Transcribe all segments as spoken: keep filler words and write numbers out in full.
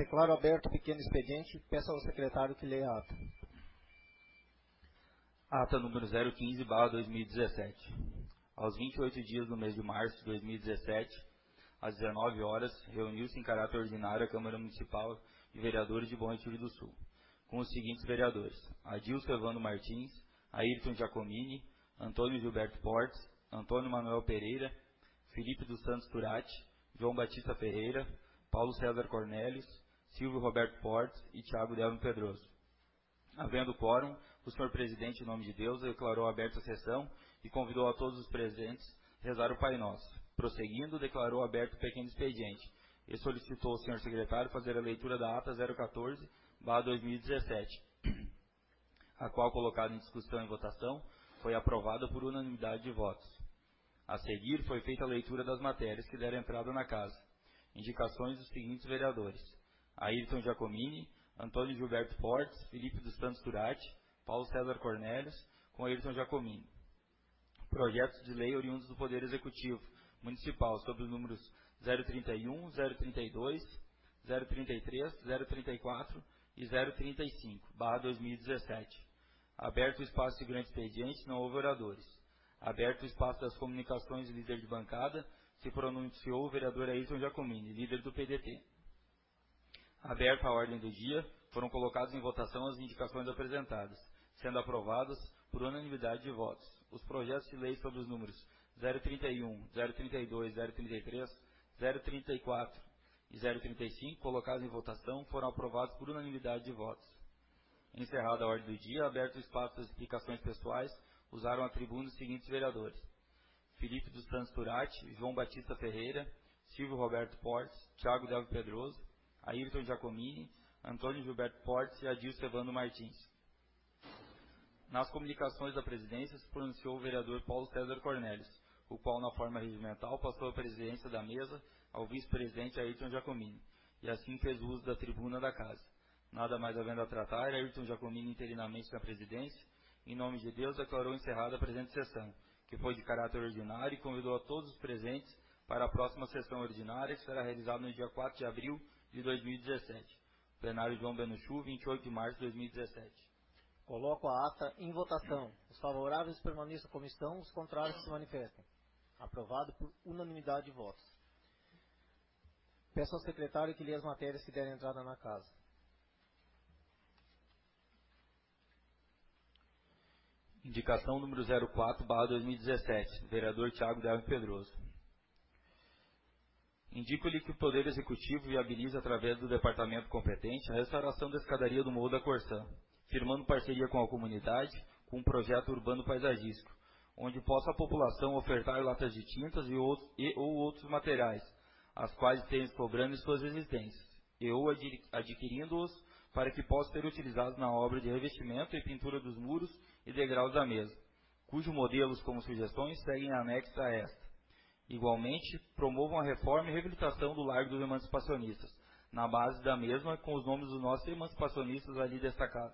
Declaro aberto o pequeno expediente. Peço ao secretário que leia a ata. Ata número zero quinze barra dois mil e dezessete. Aos vinte e oito dias do mês de março de dois mil e dezessete, às dezenove horas, reuniu-se em caráter ordinário a Câmara Municipal de Vereadores de Bom Retiro do Sul, com os seguintes vereadores: Adilson Evandro Martins, Ayrton Giacomini, Antônio Gilberto Portes, Antônio Manuel Pereira, Felipe dos Santos Turati, João Batista Ferreira, Paulo César Cornélios, Silvio Roberto Portes e Thiago Delvin Pedroso. Havendo quórum, o senhor presidente, em nome de Deus, declarou aberta a sessão e convidou a todos os presentes a rezar o Pai Nosso. Prosseguindo, declarou aberto o pequeno expediente e solicitou ao senhor secretário fazer a leitura da ata zero quatorze barra dois mil e dezessete, a qual, colocada em discussão e votação, foi aprovada por unanimidade de votos. A seguir, foi feita a leitura das matérias que deram entrada na casa. Indicações dos seguintes vereadores: Ayrton Giacomini, Antônio Gilberto Fortes, Felipe dos Santos Turati, Paulo César Cornélios, com Ayrton Giacomini. Projetos de lei oriundos do Poder Executivo Municipal sobre os números zero trinta e um, zero trinta e dois, zero trinta e três, zero trinta e quatro e zero trinta e cinco, barra dois mil e dezessete. Aberto o espaço de grande expediente, não houve oradores. Aberto o espaço das comunicações, líder de bancada, se pronunciou o vereador Ayrton Giacomini, líder do P D T. Aberta a ordem do dia, foram colocadas em votação as indicações apresentadas, sendo aprovadas por unanimidade de votos. Os projetos de lei sobre os números zero trinta e um, zero trinta e dois, zero trinta e três, zero trinta e quatro e zero trinta e cinco, colocados em votação, foram aprovados por unanimidade de votos. Encerrada a ordem do dia, aberto o espaço das explicações pessoais, usaram a tribuna os seguintes vereadores: Felipe dos Santos Turati, João Batista Ferreira, Silvio Roberto Portes, Thiago Delvin Pedroso, Ayrton Giacomini, Antônio Gilberto Portes e Adilson Evandro Martins. Nas comunicações da presidência, se pronunciou o vereador Paulo César Cornélios, o qual, na forma regimental, passou a presidência da mesa ao vice-presidente Ayrton Giacomini, e assim fez uso da tribuna da casa. Nada mais havendo a tratar, Ayrton Giacomini, interinamente na presidência, em nome de Deus, declarou encerrada a presente sessão, que foi de caráter ordinário, e convidou a todos os presentes para a próxima sessão ordinária, que será realizada no dia quatro de abril de dois mil e dezessete. Plenário João Benuchu, vinte e oito de março de dois mil e dezessete. Coloco a ata em votação. Os favoráveis permaneçam como estão, os contrários se manifestem. Aprovado por unanimidade de votos. Peço ao secretário que leia as matérias que deram entrada na casa. Indicação número zero quatro barra dois mil e dezessete, vereador Thiago Delvin Pedroso. Indico-lhe que o Poder Executivo viabiliza, através do departamento competente, a restauração da escadaria do Morro da Corsã, firmando parceria com a comunidade, com um projeto urbano paisagístico, onde possa a população ofertar latas de tintas e, outros, e ou outros materiais, as quais estejam cobrando em suas existências, e ou adquirindo-os para que possam ser utilizados na obra de revestimento e pintura dos muros e degraus da mesa, cujos modelos, como sugestões, seguem anexos a esta. Igualmente, promovam a reforma e reabilitação do Largo dos Emancipacionistas, na base da mesma, com os nomes dos nossos emancipacionistas ali destacados.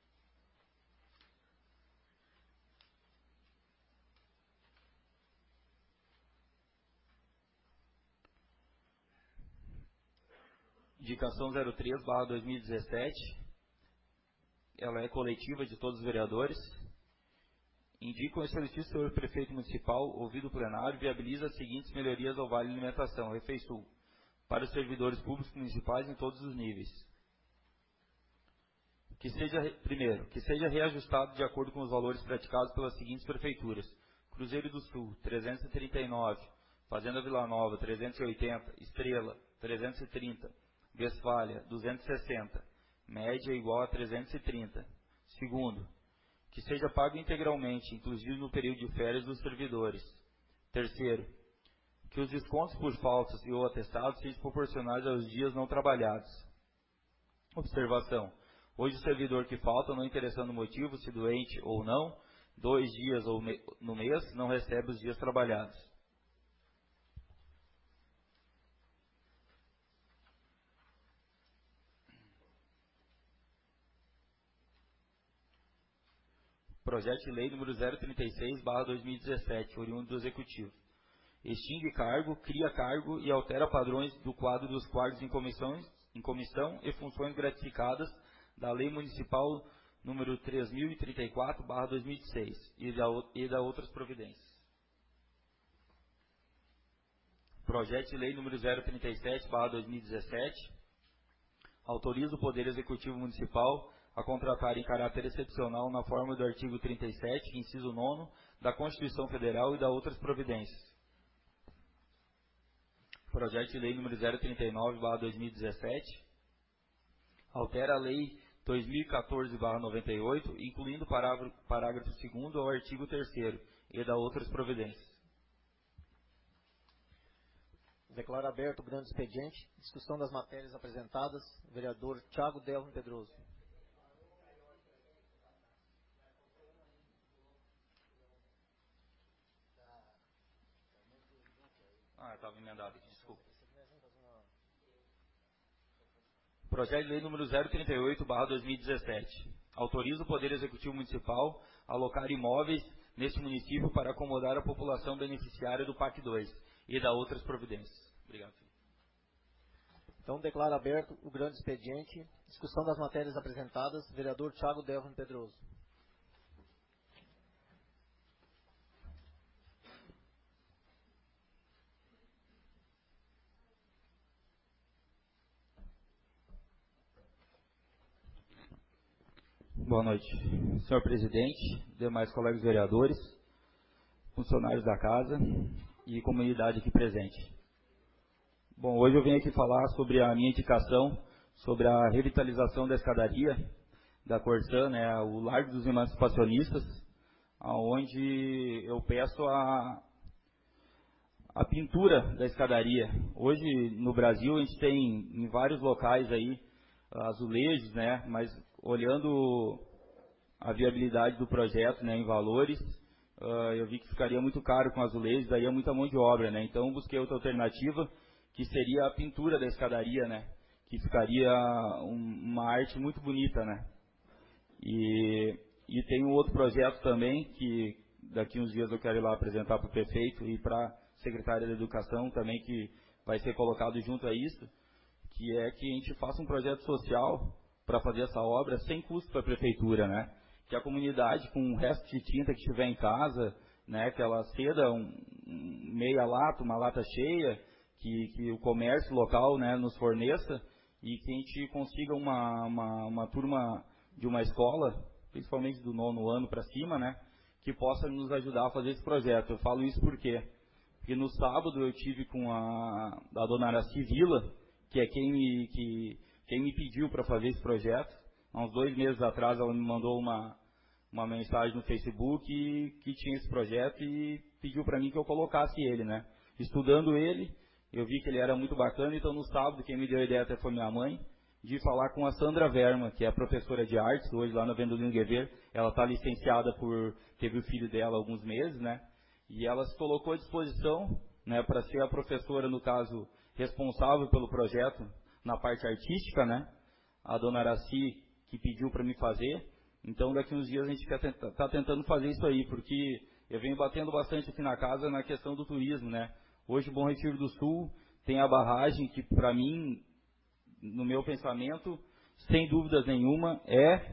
Indicação zero três barra dois mil e dezessete, ela é coletiva de todos os vereadores. Indicam e solicitam ao senhor prefeito municipal, ouvido o plenário, viabiliza as seguintes melhorias ao Vale Alimentação, Refeisul, para os servidores públicos municipais em todos os níveis. Que seja, primeiro, que seja reajustado de acordo com os valores praticados pelas seguintes prefeituras: Cruzeiro do Sul, trezentos e trinta e nove, Fazenda Vila Nova, trezentos e oitenta, Estrela, trezentos e trinta, Westfália, duzentos e sessenta, média igual a trezentos e trinta. Segundo, que seja pago integralmente, inclusive no período de férias dos servidores. Terceiro, que os descontos por faltas e ou atestados sejam proporcionais aos dias não trabalhados. Observação: hoje o servidor que falta, não interessando o motivo, se doente ou não, dois dias ou me no mês, não recebe os dias trabalhados. Projeto de lei número zero trinta e seis barra dois mil e dezessete, oriundo do Executivo. Extingue cargo, cria cargo e altera padrões do quadro dos cargos em comissões em comissão e funções gratificadas da Lei Municipal número três mil e trinta e quatro barra dois mil e seis e da, e da outras providências. Projeto de Lei número zero trinta e sete barra dois mil e dezessete autoriza o Poder Executivo Municipal a contratar em caráter excepcional na forma do artigo trinta e sete, inciso nono, da Constituição Federal e da outras providências. Projeto de Lei número zero trinta e nove barra dois mil e dezessete altera a Lei dois mil e quatorze barra noventa e oito, incluindo o parágrafo, parágrafo segundo ao artigo terceiro e da outras providências. Declaro aberto o grande expediente. Discussão das matérias apresentadas. Vereador Thiago Delvin Pedroso. Ah, estava emendado aqui, desculpa. Projeto de Lei número zero trinta e oito barra dois mil e dezessete autoriza o Poder Executivo Municipal a alocar imóveis neste município para acomodar a população beneficiária do P A C dois e da outras providências. Obrigado. Então, declaro aberto o grande expediente. Discussão das matérias apresentadas. Vereador Thiago Delvin Pedroso. Boa noite, senhor presidente, demais colegas vereadores, funcionários da casa e comunidade aqui presente. Bom, hoje eu venho aqui falar sobre a minha indicação sobre a revitalização da escadaria da Corsã, né, o Largo dos Emancipacionistas, onde eu peço a, a pintura da escadaria. Hoje no Brasil a gente tem em vários locais aí azulejos, né, mas olhando a viabilidade do projeto, né, em valores, uh, eu vi que ficaria muito caro com azulejos, daria muita mão de obra, né, então busquei outra alternativa, que seria a pintura da escadaria, né, que ficaria um, uma arte muito bonita, né. E, e tem um outro projeto também, que daqui uns dias eu quero ir lá apresentar para o prefeito e para a secretária da Educação também, que vai ser colocado junto a isso, que é que a gente faça um projeto social para fazer essa obra sem custo para a prefeitura, né, que a comunidade, com o resto de tinta que tiver em casa, né, que ela ceda um, um meia lata, uma lata cheia, Que, que o comércio local, né, nos forneça e que a gente consiga uma, uma, uma turma de uma escola, principalmente do nono ano para cima, né, que possa nos ajudar a fazer esse projeto. Eu falo isso por quê? Porque no sábado eu tive com a, a dona Araci Vila, que é quem me, que, quem me pediu para fazer esse projeto. Há uns dois meses atrás ela me mandou uma, uma mensagem no Facebook que, que tinha esse projeto e pediu para mim que eu colocasse ele, né. Estudando ele, eu vi que ele era muito bacana, então no sábado quem me deu a ideia até foi minha mãe, de falar com a Sandra Verma, que é professora de artes, hoje lá na Vendolino Guever. Ela está licenciada por, teve o filho dela há alguns meses, né, e ela se colocou à disposição, né, para ser a professora, no caso, responsável pelo projeto na parte artística, né, a dona Araci, que pediu para me fazer. Então daqui uns dias a gente está tentando fazer isso aí, porque eu venho batendo bastante aqui na casa na questão do turismo, né. Hoje, Bom Retiro do Sul tem a barragem que, para mim, no meu pensamento, sem dúvidas nenhuma, é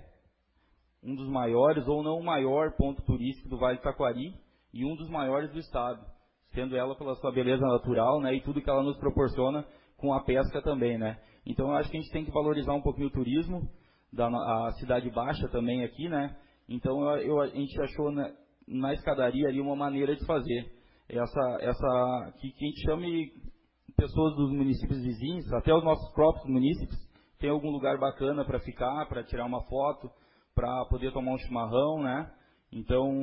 um dos maiores, ou não o maior ponto turístico do Vale do Taquari e um dos maiores do estado, sendo ela pela sua beleza natural, né, e tudo que ela nos proporciona com a pesca também, né. Então, eu acho que a gente tem que valorizar um pouquinho o turismo, da, a Cidade Baixa também aqui, né. Então, eu, eu, a gente achou na, na escadaria ali uma maneira de fazer. Essa, essa, que, que a gente chame pessoas dos municípios vizinhos, até os nossos próprios municípios, tem algum lugar bacana para ficar, para tirar uma foto, para poder tomar um chimarrão, né? Então,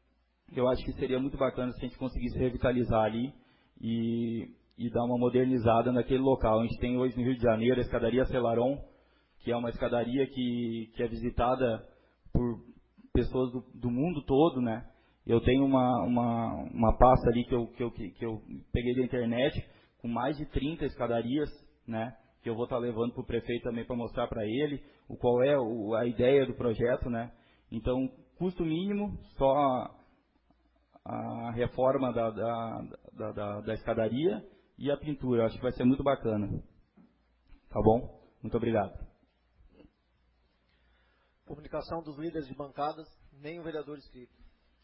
eu acho que seria muito bacana se a gente conseguisse revitalizar ali e, e dar uma modernizada naquele local. A gente tem hoje no Rio de Janeiro a escadaria Celaron, que é uma escadaria que, que é visitada por pessoas do, do mundo todo, né? Eu tenho uma, uma, uma pasta ali que eu, que, eu, que eu peguei da internet, com mais de trinta escadarias, né, que eu vou estar levando para o prefeito também para mostrar para ele o, qual é o, a ideia do projeto, né. Então, custo mínimo, só a, a reforma da, da, da, da, da escadaria e a pintura. Eu acho que vai ser muito bacana. Tá bom? Muito obrigado. Comunicação dos líderes de bancadas, nenhum vereador inscrito.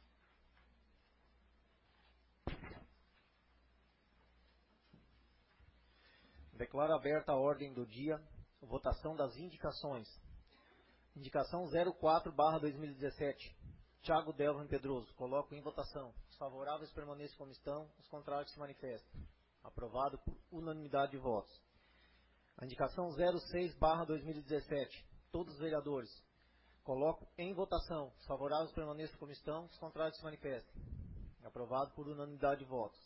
Declaro aberta a ordem do dia, votação das indicações. Indicação zero quatro barra dois mil e dezessete. Thiago Delvin Pedroso. Coloco em votação. Os favoráveis permaneçam como estão, os contrários se manifestem. Aprovado por unanimidade de votos. A indicação zero seis barra dois mil e dezessete. Todos os vereadores. Coloco em votação. Os favoráveis permaneçam como estão, os contrários se manifestem. Aprovado por unanimidade de votos.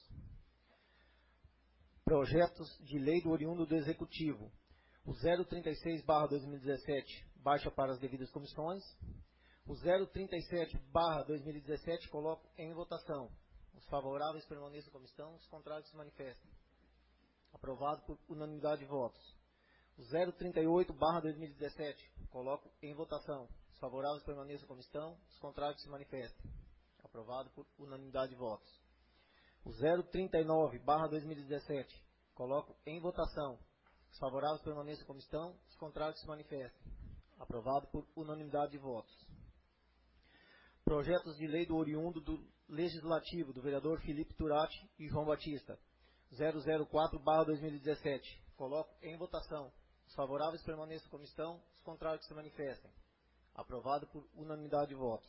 Projetos de lei do oriundo do Executivo. O zero trinta e seis barra dois mil e dezessete baixa para as devidas comissões. O zero trinta e sete barra dois mil e dezessete coloco em votação. Os favoráveis permaneçam como estão, os contrários se manifestem. Aprovado por unanimidade de votos. O zero trinta e oito barra dois mil e dezessete coloco em votação. Os favoráveis permaneçam como estão, os contrários se manifestem. Aprovado por unanimidade de votos. O zero trinta e nove barra dois mil e dezessete coloco em votação. Os favoráveis permaneçam como estão, os contrários se manifestem. Aprovado por unanimidade de votos. Projetos de lei do oriundo do Legislativo, do vereador Felipe Turati e João Batista. zero zero quatro barra dois mil e dezessete. Coloco em votação. Os favoráveis permaneçam como estão, os contrários se manifestem. Aprovado por unanimidade de votos.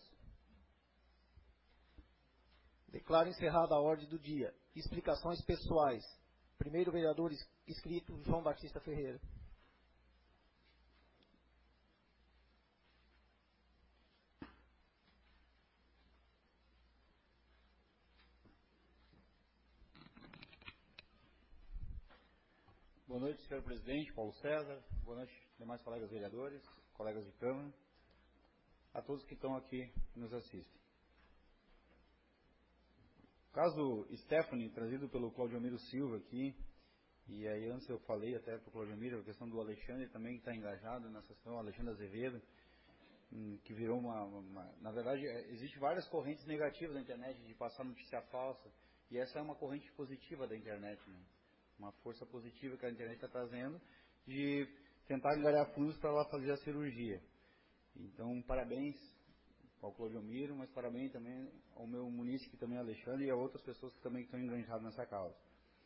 Declaro encerrada a ordem do dia. Explicações pessoais. Primeiro vereador inscrito, João Batista Ferreira. Boa noite, senhor presidente, Paulo César. Boa noite, demais colegas vereadores, colegas de Câmara, a todos que estão aqui e nos assistem. O caso Stephanie, trazido pelo Claudiomiro Silva aqui, e aí antes eu falei até para o Claudiomiro a questão do Alexandre também, que está engajado nessa questão, o Alexandre Azevedo, que virou uma, uma... Na verdade, existem várias correntes negativas da internet de passar notícia falsa, e essa é uma corrente positiva da internet, né? Uma força positiva que a internet está trazendo, de tentar angariar fundos para ela fazer a cirurgia. Então, parabéns ao Claudiomiro, mas parabéns também ao meu munícipe, também Alexandre, e a outras pessoas que também estão enganjadas nessa causa.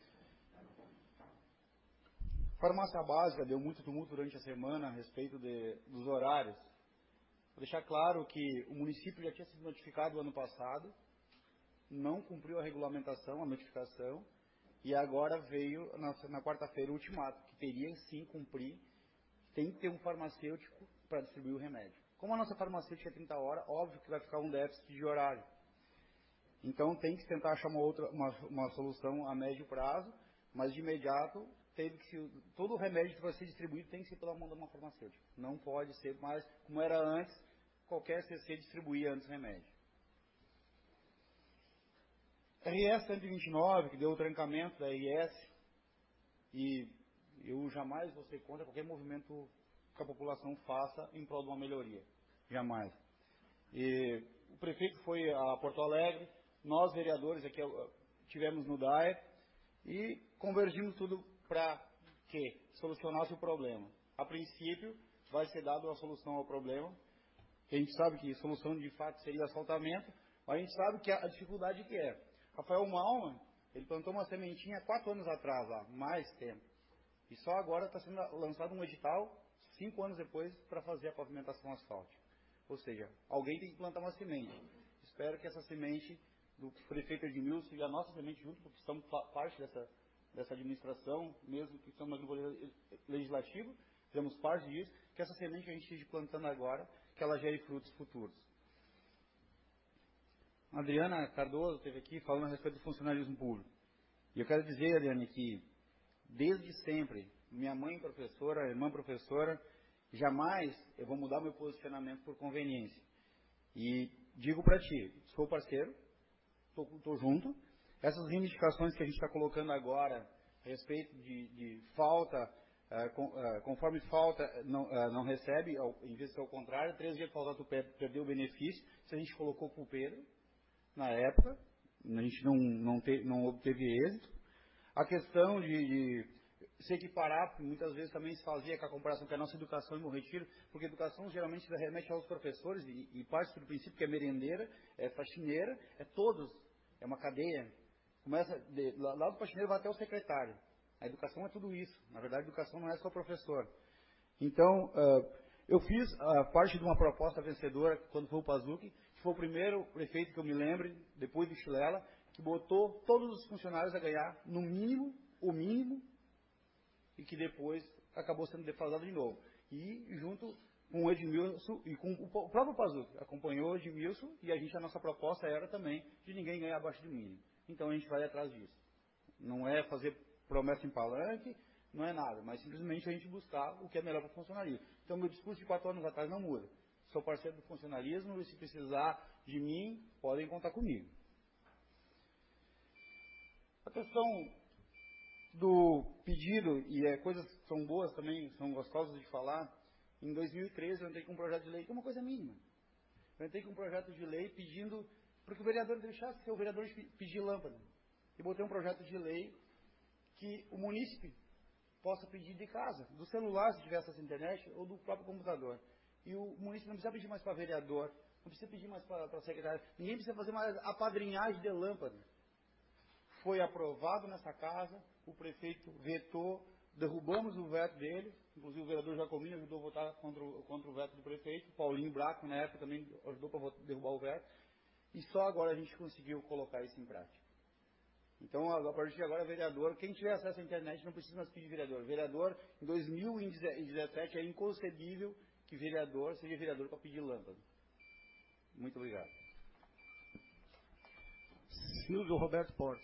Farmácia básica deu muito tumulto durante a semana a respeito de, dos horários. Vou deixar claro que o município já tinha sido notificado ano passado, não cumpriu a regulamentação, a notificação, e agora veio na, na quarta-feira o ultimato, que teria sim cumprir, tem que ter um farmacêutico para distribuir o remédio. Como a nossa farmacêutica é trinta horas, óbvio que vai ficar um déficit de horário. Então tem que tentar achar uma, outra, uma, uma solução a médio prazo, mas de imediato, teve que se, todo o remédio que vai ser distribuído tem que ser pela mão de uma farmacêutica. Não pode ser mais, como era antes, qualquer C C distribuía antes o remédio. R S cento e vinte e nove, que deu o trancamento da R S, e eu jamais vou ser contra qualquer movimento que a população faça em prol de uma melhoria. Jamais. E o prefeito foi a Porto Alegre, nós vereadores aqui tivemos no D A E e convergimos tudo para que solucionasse o problema. A princípio, vai ser dada uma solução ao problema. A gente sabe que a solução de fato seria asfaltamento, mas a gente sabe que a dificuldade que é. Rafael Malman, ele plantou uma sementinha quatro anos atrás, lá, mais tempo. E só agora está sendo lançado um edital, cinco anos depois, para fazer a pavimentação asfáltica. Ou seja, alguém tem que plantar uma semente. Espero que essa semente do prefeito Edmilson e a nossa semente junto, porque estamos parte dessa, dessa administração, mesmo que estamos no grupo legislativo, fizemos parte disso, que essa semente que a gente esteja plantando agora, que ela gere frutos futuros. A Adriana Cardoso esteve aqui falando a respeito do funcionalismo público. E eu quero dizer, Adriane, que desde sempre, minha mãe professora, irmã professora, jamais eu vou mudar meu posicionamento por conveniência. E digo para ti, sou parceiro, estou junto. Essas reivindicações que a gente está colocando agora, a respeito de, de falta, uh, com, uh, conforme falta, não, uh, não recebe, ao, em vez de ser ao contrário, três dias de faltar, tu perdeu o benefício, se a gente colocou para o Pedro, na época, a gente não, não, te, não obteve êxito. A questão de, de se equiparar, porque muitas vezes também se fazia com a comparação com a nossa educação em Bom Retiro, porque a educação geralmente se remete aos professores e, e parte do princípio que é merendeira, é faxineira, é todos, é uma cadeia. Começa de, lá, lá do faxineiro vai até o secretário. A educação é tudo isso. Na verdade, a educação não é só o professor. Então, uh, eu fiz a uh, parte de uma proposta vencedora quando foi o Pazuki, que foi o primeiro prefeito que eu me lembre, depois do Chilela, que botou todos os funcionários a ganhar no mínimo, o mínimo, e que depois acabou sendo defasado de novo. E junto com o Edmilson e com o próprio Pazuki, acompanhou o Edmilson e a gente, a nossa proposta era também de ninguém ganhar abaixo do mínimo. Então a gente vai atrás disso. Não é fazer promessa em palanque, não é nada, mas simplesmente a gente buscar o que é melhor para o funcionalismo. Então meu discurso de quatro anos atrás não muda. Sou parceiro do funcionalismo e se precisar de mim, podem contar comigo. A questão do pedido, e é, coisas que são boas também, são gostosas de falar, em dois mil e treze eu entrei com um projeto de lei, que é uma coisa mínima. Eu entrei com um projeto de lei pedindo, porque o vereador deixasse ser o vereador de pedir lâmpada. E botei um projeto de lei que o munícipe possa pedir de casa, do celular, se tiver acesso à internet, ou do próprio computador. E o munícipe não precisa pedir mais para vereador, não precisa pedir mais para a secretária, ninguém precisa fazer mais apadrinhagem de lâmpada. Foi aprovado nessa casa, o prefeito vetou, derrubamos o veto dele, inclusive o vereador Jacomini ajudou a votar contra o, contra o veto do prefeito, Paulinho Braco, na época, também ajudou para derrubar o veto, e só agora a gente conseguiu colocar isso em prática. Então, a partir de agora, vereador, quem tiver acesso à internet não precisa mais pedir vereador. Vereador, em dois mil e dezessete, é inconcebível que vereador seja vereador para pedir lâmpada. Muito obrigado. Silvio Roberto Portes.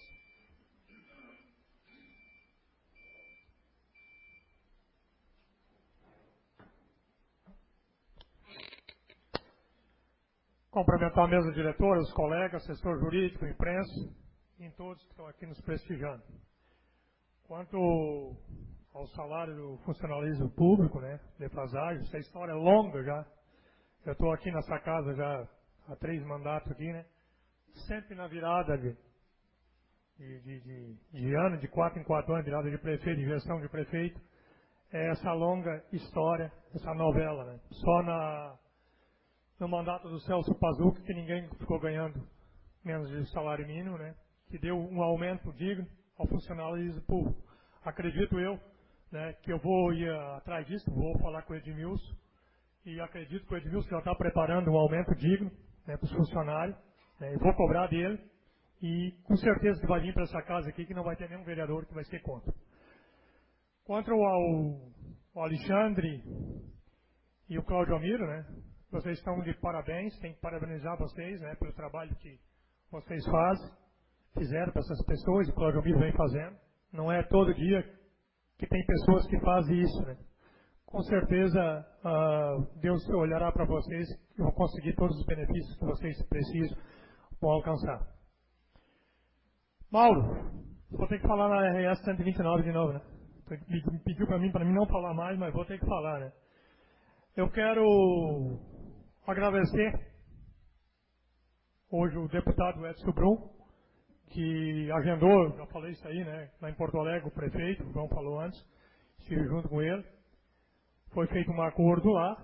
Cumprimentar a mesa diretora, os colegas, assessor jurídico, imprensa, e todos que estão aqui nos prestigiando. Quanto ao salário do funcionalismo público, né, defasagem, essa história é longa já. Eu estou aqui nessa casa já há três mandatos aqui, né, sempre na virada de, de, de, de, de ano, de quatro em quatro anos, virada de prefeito, de gestão de prefeito, é essa longa história, essa novela, né. Só na... no mandato do Celso Pazuki, que ninguém ficou ganhando menos de salário mínimo, né, que deu um aumento digno ao funcionalismo público. Acredito eu, né, que eu vou ir atrás disso, vou falar com o Edmilson, e acredito que o Edmilson já está preparando um aumento digno, né, para os funcionários, né, e vou cobrar dele, e com certeza que vai vir para essa casa aqui, que não vai ter nenhum vereador que vai ser contra. Quanto ao, ao Alexandre e o Cláudio Amiro, né, vocês estão de parabéns, tem que parabenizar vocês, né, pelo trabalho que vocês fazem, fizeram para essas pessoas, o Cláudio Amiro vem fazendo. Não é todo dia que tem pessoas que fazem isso, né. Com certeza, uh, Deus olhará para vocês e vão conseguir todos os benefícios que vocês precisam, vão alcançar. Mauro, vou ter que falar na R S cento e vinte e nove de novo, né. Me pediu para mim, para mim não falar mais, mas vou ter que falar, né. Eu quero agradecer hoje o deputado Edson Brum, que agendou, já falei isso aí, né, lá em Porto Alegre, o prefeito, o João falou antes, estive junto com ele, foi feito um acordo lá,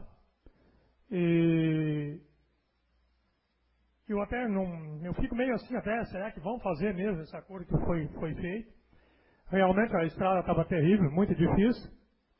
e eu até não, eu fico meio assim até, será que vão fazer mesmo esse acordo que foi, foi feito? Realmente a estrada estava terrível, muito difícil.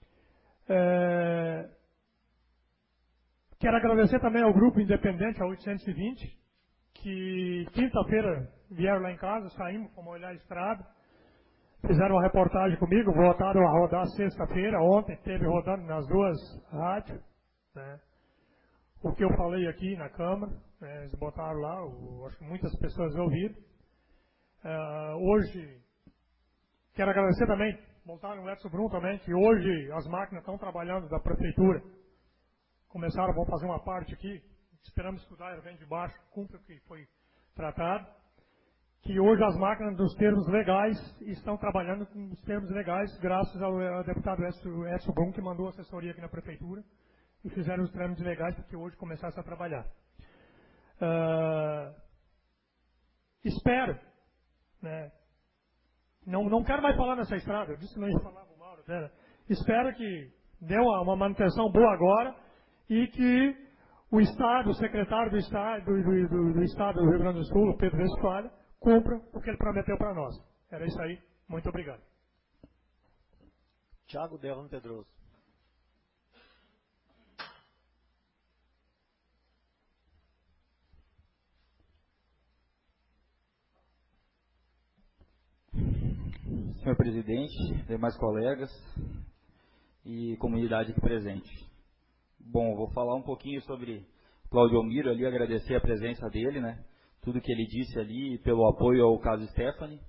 É, quero agradecer também ao Grupo Independente, a oitocentos e vinte, que quinta-feira vieram lá em casa, saímos, fomos olhar a estrada, fizeram uma reportagem comigo, voltaram a rodar sexta-feira, ontem teve rodando nas duas rádios, né, o que eu falei aqui na Câmara, né, eles botaram lá, eu acho que muitas pessoas ouviram. Uh, hoje, quero agradecer também, voltaram o Edson Brum também, que hoje as máquinas estão trabalhando da Prefeitura, começaram, vão fazer uma parte aqui, esperamos que o Dairo venha de baixo, cumpra o que foi tratado, que hoje as máquinas dos termos legais estão trabalhando com os termos legais, graças ao, ao deputado Edson, Edson Brum, que mandou assessoria aqui na Prefeitura, e fizeram os trâmites legais para que hoje começasse a trabalhar. Uh, espero, né, não, não quero mais falar nessa estrada, eu disse que não ia falar com o Mauro, Né? Espero que dê uma, uma manutenção boa agora e que o Estado, o secretário do Estado do, do, do, do Estado do Rio Grande do Sul, o Pedro Westphalen, cumpra o que ele prometeu para nós. Era isso aí. Muito obrigado. Tiago Delano Pedroso. Senhor presidente, demais colegas e comunidade aqui presente. Bom, vou falar um pouquinho sobre Claudio Miro ali, agradecer a presença dele, né? Tudo que ele disse ali, pelo apoio ao caso Stephanie.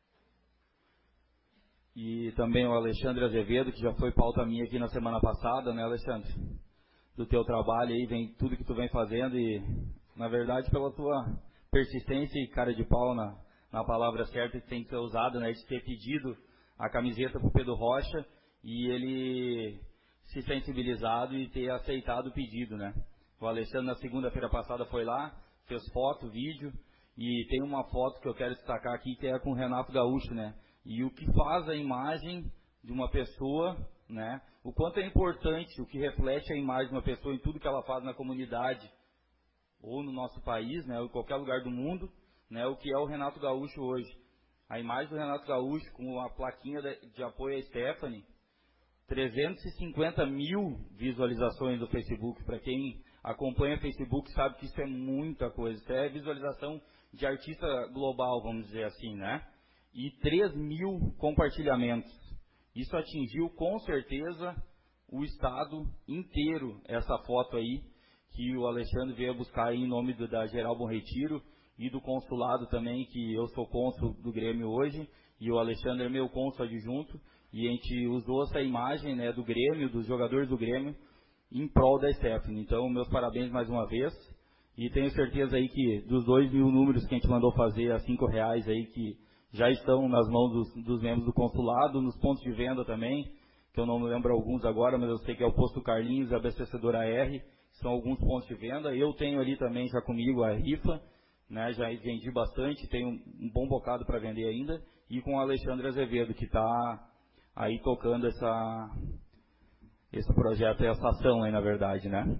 E também o Alexandre Azevedo, que já foi pauta minha aqui na semana passada, né, Alexandre? Do teu trabalho aí, vem tudo que tu vem fazendo e, na verdade, pela tua persistência e cara de pau na, na palavra certa que tem que ser usada, né? De ter pedido a camiseta pro Pedro Rocha e ele se sensibilizado e ter aceitado o pedido, né? O Alexandre na segunda-feira passada foi lá, fez foto, vídeo, e tem uma foto que eu quero destacar aqui que é com o Renato Gaúcho, né? E o que faz a imagem de uma pessoa, né? O quanto é importante, o que reflete a imagem de uma pessoa em tudo que ela faz na comunidade, ou no nosso país, né? Ou em qualquer lugar do mundo, né? O que é o Renato Gaúcho hoje. A imagem do Renato Gaúcho com a plaquinha de apoio a Stephanie, trezentos e cinquenta mil visualizações do Facebook. Para quem acompanha o Facebook sabe que isso é muita coisa. Isso é visualização de artista global, vamos dizer assim, né? E três mil compartilhamentos. Isso atingiu com certeza o estado inteiro, essa foto aí, que o Alexandre veio buscar aí em nome do, da Geral Bom Retiro e do consulado também, que eu sou cônsul do Grêmio hoje, e o Alexandre é meu cônsul adjunto. E a gente usou essa imagem, né, do Grêmio, dos jogadores do Grêmio, em prol da Stephanie. Então, meus parabéns mais uma vez. E tenho certeza aí que dos dois mil números que a gente mandou fazer a cinco reais aí, que já estão nas mãos dos, dos membros do consulado, nos pontos de venda também, que eu não me lembro alguns agora, mas eu sei que é o Posto Carlinhos, a Abastecedora R, são alguns pontos de venda. Eu tenho ali também já comigo a rifa, né, já vendi bastante, tenho um bom bocado para vender ainda, e com o Alexandre Azevedo, que está aí tocando essa, esse projeto e essa ação aí, na verdade, né?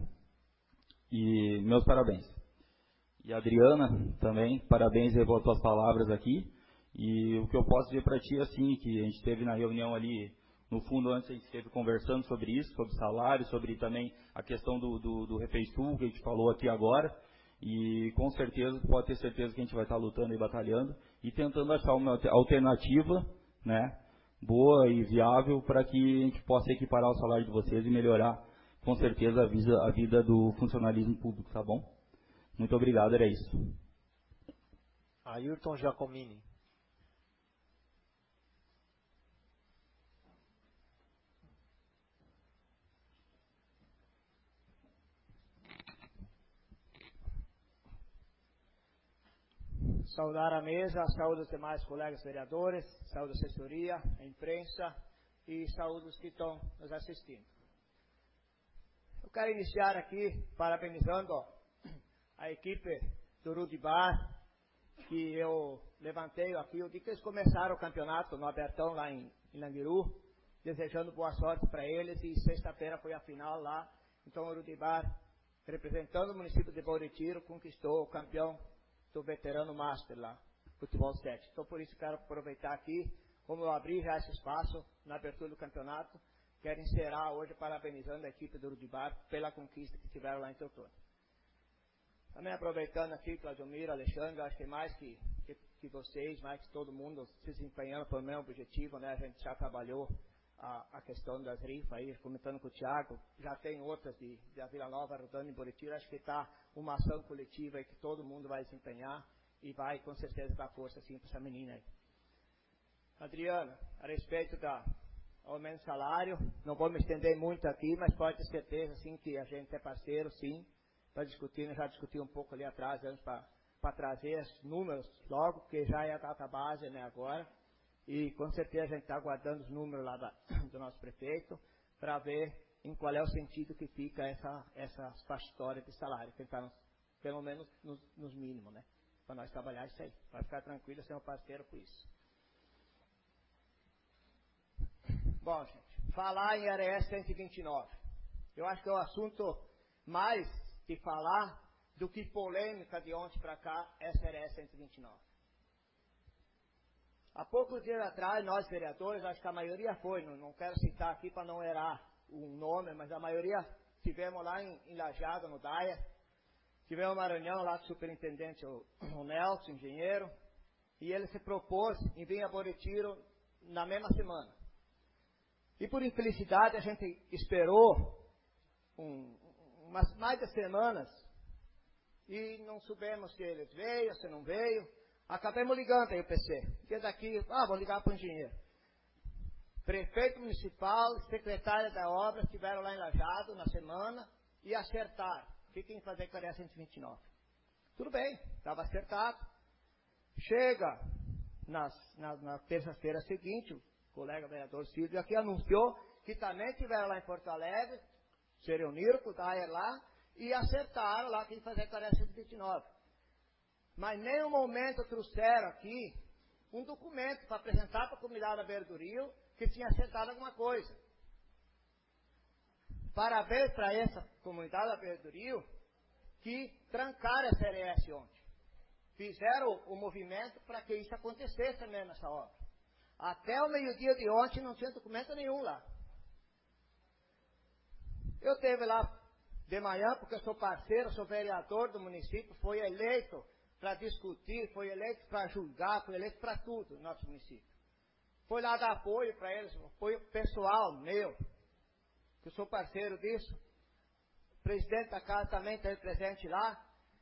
E meus parabéns. E a Adriana também, parabéns aí pelas tuas palavras aqui. E o que eu posso dizer para ti é assim, que a gente esteve na reunião ali, no fundo, antes a gente esteve conversando sobre isso, sobre salário, sobre também a questão do, do, do Refeisul, que a gente falou aqui agora. E com certeza, pode ter certeza que a gente vai estar lutando e batalhando e tentando achar uma alternativa, né? Boa e viável para que a gente possa equiparar o salário de vocês e melhorar, com certeza, a vida, a vida do funcionalismo público, tá bom? Muito obrigado, era isso. Ayrton Giacomini. Saudar a mesa, saúde os demais colegas vereadores, saúde a assessoria, a imprensa e saúde os que estão nos assistindo. Eu quero iniciar aqui parabenizando ó, a equipe do Rudibar, que eu levantei aqui o dia que eles começaram o campeonato no Abertão lá em, em Languiru, desejando boa sorte para eles, e sexta-feira foi a final lá. Então o Rudibar, representando o município de Bom Retiro, conquistou o campeão do veterano Master lá, futebol sete. Então por isso quero aproveitar aqui, como eu abri já esse espaço na abertura do campeonato, quero encerrar hoje parabenizando a equipe do Rudibar pela conquista que tiveram lá em Teutônia. Também aproveitando aqui, Claudio Miro, Alexandre, acho que mais que, que, que vocês, mais que todo mundo se desempenhando pelo mesmo objetivo, né? A gente já trabalhou a, a questão das rifas aí, comentando com o Thiago, já tem outras de, de a Vila Nova rodando em Bom Retiro, acho que está uma ação coletiva aí que todo mundo vai desempenhar e vai com certeza dar força assim para essa menina aí. Adriana, a respeito da aumento do salário, não vou me estender muito aqui, mas pode ter certeza assim que a gente é parceiro, sim, para discutir, já discuti um pouco ali atrás, antes para trazer os números logo, porque já é a data base, né, agora. E com certeza a gente está aguardando os números lá da, do nosso prefeito para ver em qual é o sentido que fica essa, essa história de salário, que está pelo menos nos, nos mínimos, né? Para nós trabalhar isso aí. Vai ficar tranquilo, ser um parceiro por isso. Bom, gente, falar em R S cento e vinte e nove. Eu acho que é o assunto mais de falar do que polêmica de ontem para cá, essa R S cento e vinte e nove. Há poucos dias atrás, nós vereadores, acho que a maioria foi, não, não quero citar aqui para não errar o nome, mas a maioria tivemos lá em, em Lajeado, no Daia, tivemos uma reunião lá com o superintendente, o, o Nelson, engenheiro, e ele se propôs em vir a Boretiro na mesma semana. E por infelicidade a gente esperou um, umas mais de semanas e não soubemos se ele veio, se não veio. Acabamos ligando aí o P C. Dia daqui, ah, vou ligar para o engenheiro. Prefeito municipal, secretária da obra estiveram lá em Lajeado na semana e acertaram. O que tem que fazer com a R S cento e vinte e nove? Tudo bem, estava acertado. Chega nas, na, na terça-feira seguinte, o colega vereador Silvio aqui anunciou que também estiveram lá em Porto Alegre, se reuniram com o Daia lá e acertaram lá o que tem que fazer com a R S cento e vinte e nove. Mas nem um momento trouxeram aqui um documento para apresentar para a comunidade da Beira do Rio que tinha acertado alguma coisa. Parabéns para essa comunidade da Beira do Rio que trancaram essa R S ontem. Fizeram o, o movimento para que isso acontecesse mesmo nessa obra. Até o meio-dia de ontem não tinha documento nenhum lá. Eu esteve lá de manhã, porque eu sou parceiro, sou vereador do município, fui eleito para discutir, foi eleito para julgar, foi eleito para tudo no nosso município. Foi lá dar apoio para eles, apoio pessoal meu, que eu sou parceiro disso. O presidente da casa também esteve presente lá.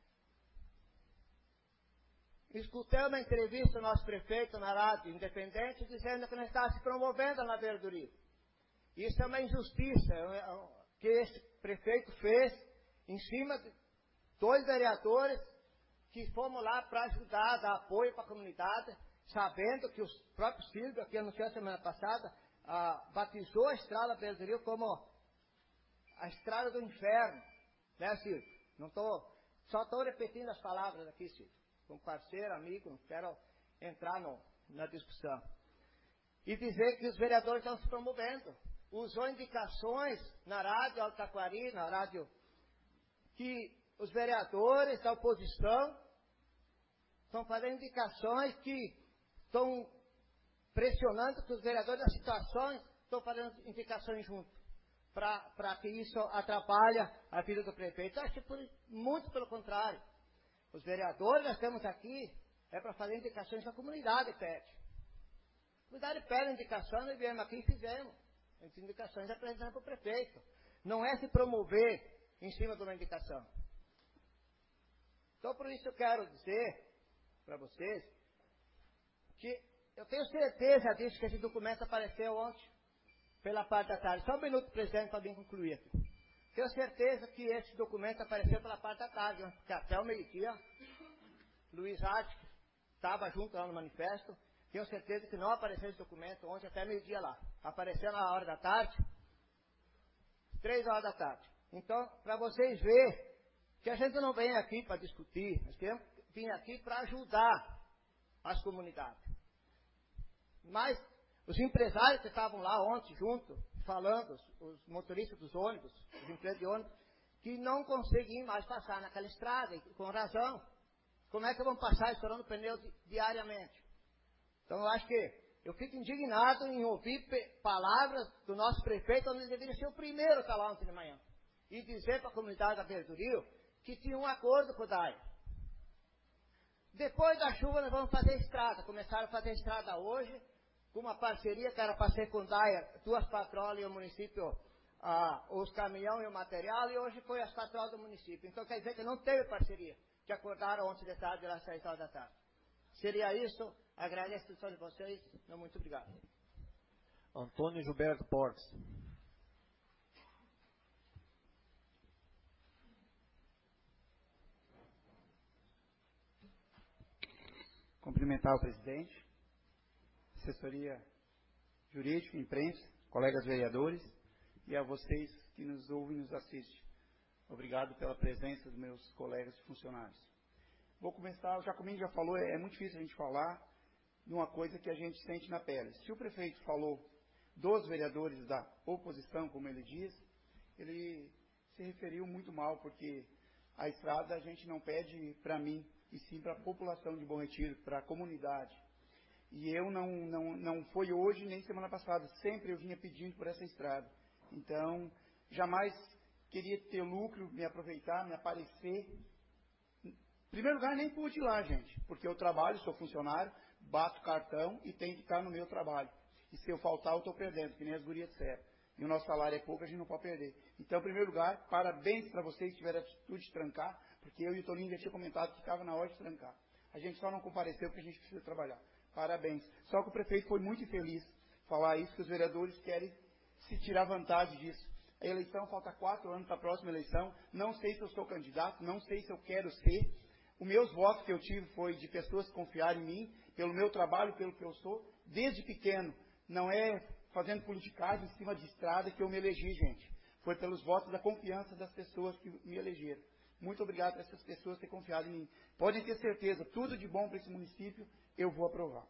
Escutei uma entrevista do nosso prefeito na Rádio Independente dizendo que nós estávamos se promovendo na Beira do Rio. Isso é uma injustiça que esse prefeito fez em cima de dois vereadores que fomos lá para ajudar, dar apoio para a comunidade, sabendo que os próprios Silvio, aqui anunciou semana passada, ah, batizou a estrada Beira do Rio como a estrada do inferno. Né, Silvio? Não tô, só estou repetindo as palavras aqui, Silvio. Como parceiro, amigo, não quero entrar no, na discussão. E dizer que os vereadores estão se promovendo. Usou indicações na rádio Altaquari, na rádio, que os vereadores da oposição estão fazendo indicações que estão pressionando que os vereadores das situações estão fazendo indicações juntos, para que isso atrapalhe a vida do prefeito. Acho que por, muito pelo contrário. Os vereadores, nós estamos aqui, é para fazer indicações que a comunidade pede. A comunidade pede indicações, nós viemos aqui e fizemos. As indicações apresentamos para o prefeito. Não é se promover em cima de uma indicação. Então, por isso eu quero dizer para vocês que eu tenho certeza disso, que esse documento apareceu ontem, pela parte da tarde. Só um minuto, presidente, para bem concluir aqui. Tenho certeza que esse documento apareceu pela parte da tarde, porque até o meio-dia, Luiz Arte estava junto lá no manifesto. Tenho certeza que não apareceu esse documento ontem até meio-dia lá. Apareceu na hora da tarde, três horas da tarde. Então, para vocês verem que a gente não vem aqui para discutir, nós queremos vir aqui para ajudar as comunidades. Mas os empresários que estavam lá ontem junto, falando, os, os motoristas dos ônibus, os empresas de ônibus, que não conseguem mais passar naquela estrada, e com razão. Como é que vão passar estourando pneu di, diariamente? Então eu acho que eu fico indignado em ouvir palavras do nosso prefeito, onde ele deveria ser o primeiro a estar lá ontem de manhã. E dizer para a comunidade da Beira do Rio que tinha um acordo com o Daia. Depois da chuva nós vamos fazer estrada. Começaram a fazer estrada hoje, com uma parceria que era para ser com o Daia, duas patrolas e o município, ah, os caminhões e o material, e hoje foi as patrolas do município. Então quer dizer que não teve parceria, que acordaram ontem de tarde, às seis horas da tarde. Seria isso, agradeço a atenção de vocês, meu muito obrigado. Antônio Gilberto Portes. Cumprimentar o presidente, assessoria jurídica, imprensa, colegas vereadores e a vocês que nos ouvem e nos assistem. Obrigado pela presença dos meus colegas e funcionários. Vou começar, o Jacominho já falou, é muito difícil a gente falar de uma coisa que a gente sente na pele. Se o prefeito falou dos vereadores da oposição, como ele diz, ele se referiu muito mal, porque a estrada a gente não pede para mim, e sim para a população de Bom Retiro, para a comunidade. E eu não, não, não foi hoje nem semana passada, sempre eu vinha pedindo por essa estrada. Então, jamais queria ter lucro, me aproveitar, me aparecer. Em primeiro lugar, nem pude ir lá, gente, porque eu trabalho, sou funcionário, bato cartão e tenho que estar no meu trabalho. E se eu faltar, eu estou perdendo, que nem as gurias disseram. E o nosso salário é pouco, a gente não pode perder. Então, em primeiro lugar, parabéns para vocês que tiveram a atitude de trancar, porque eu e o Toninho já tinha comentado que estava na hora de trancar. A gente só não compareceu porque a gente precisa trabalhar. Parabéns. Só que o prefeito foi muito infeliz falar isso, que os vereadores querem se tirar vantagem disso. A eleição, falta quatro anos para a próxima eleição. Não sei se eu sou candidato, não sei se eu quero ser. Os meus votos que eu tive foi de pessoas que confiaram em mim, pelo meu trabalho, pelo que eu sou, desde pequeno. Não é fazendo politicagem em cima de estrada que eu me elegi, gente. Foi pelos votos da confiança das pessoas que me elegeram. Muito obrigado por essas pessoas terem confiado em mim. Podem ter certeza, tudo de bom para esse município, eu vou aprovar.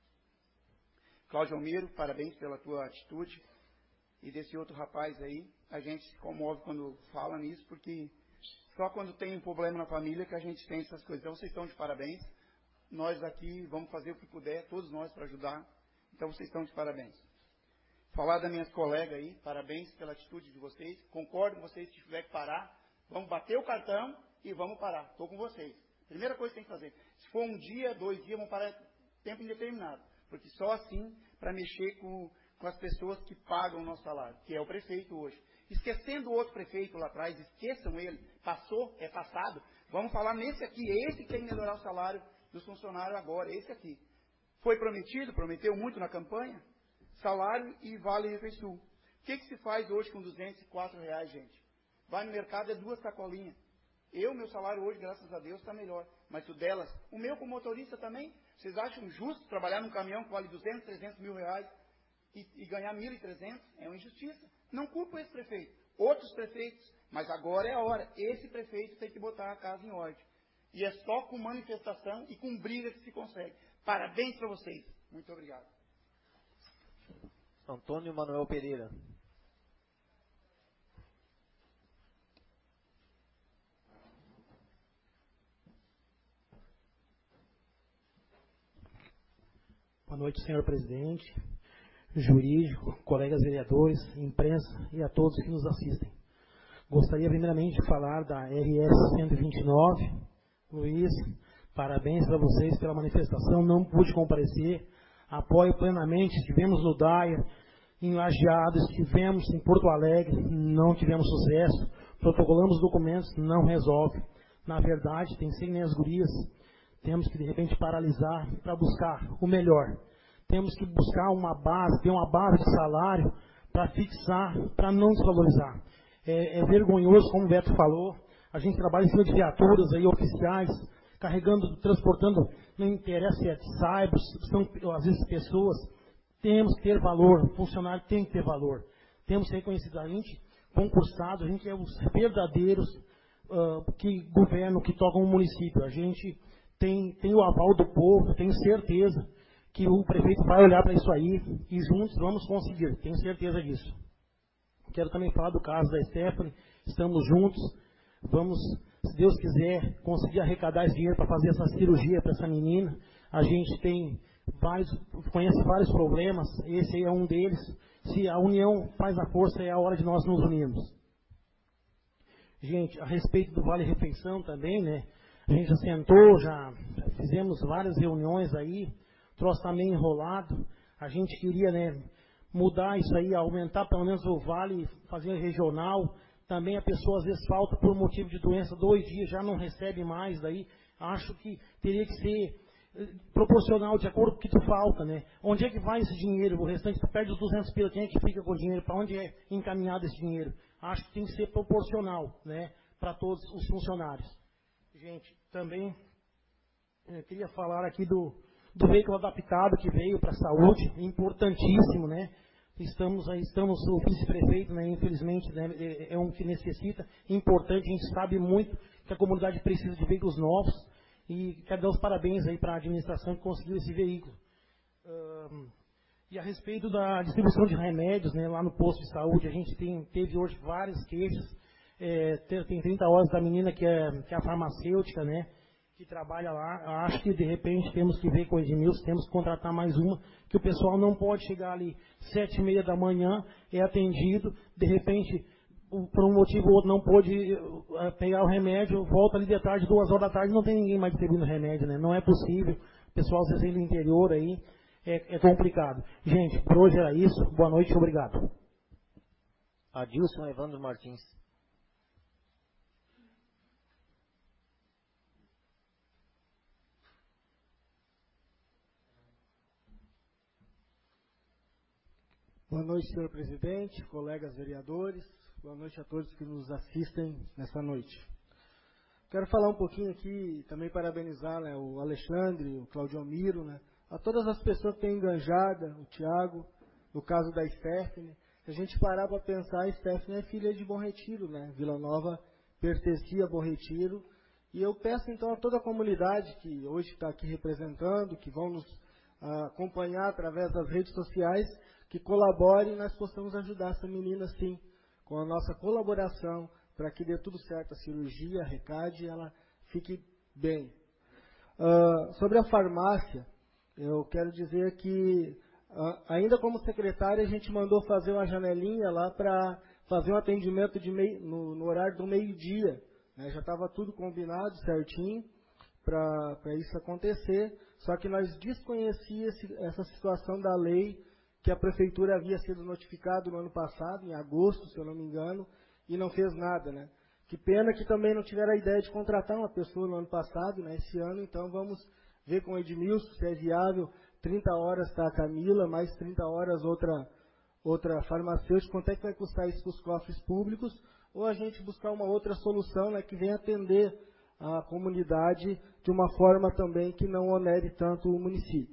Cláudio Almiro, parabéns pela tua atitude. E desse outro rapaz aí, a gente se comove quando fala nisso, porque só quando tem um problema na família que a gente tem essas coisas. Então vocês estão de parabéns. Nós aqui vamos fazer o que puder, todos nós, para ajudar. Então vocês estão de parabéns. Falar das minhas colegas aí, parabéns pela atitude de vocês. Concordo com vocês, se tiver que parar, vamos bater o cartão e vamos parar. Estou com vocês. Primeira coisa que tem que fazer. Se for um dia, dois dias, vamos parar tempo indeterminado. Porque só assim, para mexer com, com as pessoas que pagam o nosso salário, que é o prefeito hoje. Esquecendo o outro prefeito lá atrás, esqueçam ele. Passou, é passado. Vamos falar nesse aqui, esse que tem que melhorar o salário dos funcionários agora, esse aqui. Foi prometido, prometeu muito na campanha, salário e vale refeição. O que, que se faz hoje com duzentos e quatro reais, gente? Vai no mercado, é duas sacolinhas. Eu, meu salário hoje, graças a Deus, está melhor. Mas o delas, o meu como motorista também, vocês acham justo trabalhar num caminhão que vale duzentos, trezentos mil reais e, e ganhar mil e trezentos? É uma injustiça. Não culpo esse prefeito. Outros prefeitos, mas agora é a hora. Esse prefeito tem que botar a casa em ordem. E é só com manifestação e com briga que se consegue. Parabéns para vocês. Muito obrigado. Antônio Manuel Pereira. Boa noite, senhor presidente, jurídico, colegas vereadores, imprensa e a todos que nos assistem. Gostaria primeiramente de falar da R S cento e vinte e nove. Luiz, parabéns para vocês pela manifestação, não pude comparecer, apoio plenamente, estivemos no Daia, em Lajeado, estivemos em Porto Alegre, não tivemos sucesso, protocolamos documentos, não resolve. Na verdade, tem que ser nem as gurias, temos que de repente paralisar para buscar o melhor. Temos que buscar uma base, ter uma base de salário para fixar, para não desvalorizar. É, é vergonhoso, como o Beto falou, a gente trabalha em cima de viaturas aí, oficiais, carregando, transportando, não interessa se é de cyber, são às vezes pessoas. Temos que ter valor, o funcionário tem que ter valor. Temos que reconhecer a gente, concursado, a gente é os verdadeiros uh, que governam, que tocam o município. A gente tem, tem o aval do povo, tenho certeza que o prefeito vai olhar para isso aí e juntos vamos conseguir, tenho certeza disso. Quero também falar do caso da Stephanie, estamos juntos, vamos, se Deus quiser, conseguir arrecadar esse dinheiro para fazer essa cirurgia para essa menina. A gente tem vários, conhece vários problemas, esse aí é um deles. Se a união faz a força, é a hora de nós nos unirmos. Gente, a respeito do Vale Refeição também, né? A gente já sentou, já fizemos várias reuniões aí, o troço está meio enrolado. A gente queria, né, mudar isso aí, aumentar pelo menos o vale, fazer regional. Também a pessoa às vezes falta por motivo de doença, dois dias já não recebe mais, daí acho que teria que ser proporcional, de acordo com o que tu falta, né? Onde é que vai esse dinheiro? O restante, tu perde os duzentos pila, quem é que fica com o dinheiro? Para onde é encaminhado esse dinheiro? Acho que tem que ser proporcional, né? Para todos os funcionários. Gente, também eu queria falar aqui do, do veículo adaptado que veio para a saúde, importantíssimo, né? Estamos aí, estamos, o vice-prefeito, né, infelizmente, né, é um que necessita, importante, a gente sabe muito que a comunidade precisa de veículos novos e quero dar os parabéns aí para a administração que conseguiu esse veículo. Um, E a respeito da distribuição de remédios, né, lá no posto de saúde, a gente tem, teve hoje várias queixas. É, tem trinta horas da menina que é, que é a farmacêutica, né, que trabalha lá. Acho que, de repente, temos que ver com o Edmilson, temos que contratar mais uma, que o pessoal não pode chegar ali sete e meia da manhã, é atendido, de repente, por um motivo ou outro, não pôde uh, pegar o remédio, volta ali de tarde, duas horas da tarde, não tem ninguém mais distribuindo remédio, né? Não é possível. O pessoal, às vezes, do interior aí, é, é complicado. Gente, por hoje era isso. Boa noite, obrigado. Adilson Evandro Martins. Boa noite, senhor presidente, colegas vereadores. Boa noite a todos que nos assistem nessa noite. Quero falar um pouquinho aqui, também parabenizar, né, o Alexandre, o Claudio Miro, né, a todas as pessoas que têm enganjada, o Tiago, no caso da Stephanie. Se a gente parar para pensar, a Stephanie é filha de Bom Retiro, né? Vila Nova pertencia a Bom Retiro. E eu peço então a toda a comunidade que hoje está aqui representando, que vão nos ah, acompanhar através das redes sociais, que colaborem e nós possamos ajudar essa menina, sim, com a nossa colaboração, para que dê tudo certo a cirurgia, a recade, e ela fique bem. Uh, sobre a farmácia, eu quero dizer que, uh, ainda como secretária, a gente mandou fazer uma janelinha lá para fazer um atendimento de meio, no, no horário do meio-dia. Né? Já estava tudo combinado certinho para isso acontecer, só que nós desconhecíamos essa situação da lei, que a prefeitura havia sido notificado no ano passado, em agosto, se eu não me engano, e não fez nada, né? Que pena que também não tiveram a ideia de contratar uma pessoa no ano passado, né? Esse ano, então, vamos ver com o Edmilson se é viável, trinta horas está a Camila, mais trinta horas outra, outra farmacêutica, quanto é que vai custar isso para os cofres públicos, ou a gente buscar uma outra solução, né, que venha atender a comunidade de uma forma também que não onere tanto o município.